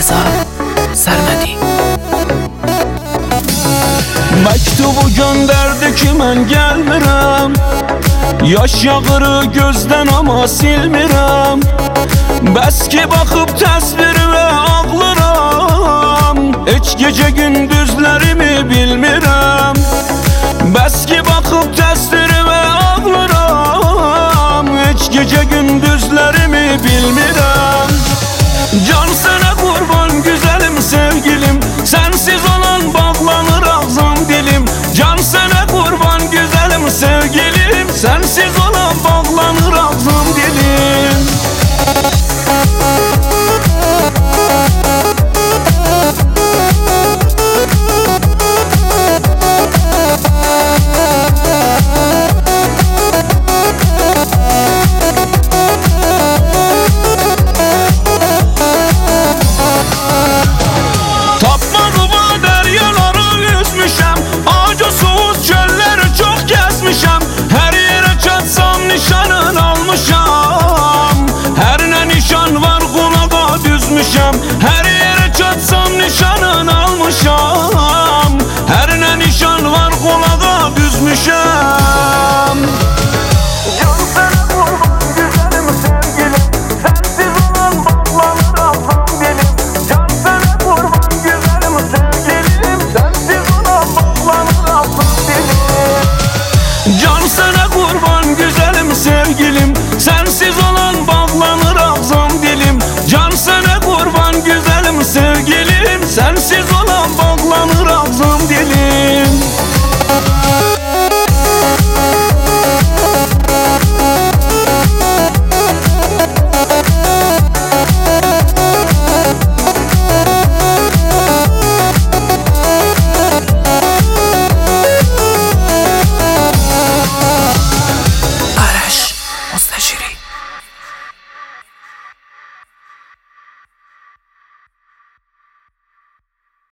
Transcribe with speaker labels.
Speaker 1: Rıza Sərmədi.
Speaker 2: Məktubu göndərdi ki, mən gəlmirəm. Yaş yağırı gözdən amma silmirəm. Bəs ki, baxıb təsvirimə ağlıram. Heç gecə gündüzlərimi bilmirəm. Bəs ki, baxıb təsvirimə ağlıram. Heç gecə gündüzlərimi bilmirəm. Can sənə qurban güzəlim sevgilim, sənsiz olan bağlanır ağzım dilim. Can sənə qurban güzəlim sevgilim, sənsiz olan bağlanır ağzım dilim. Her yere çatsam nişanın almışam. Her ne nişan var kulağa düzmüşem.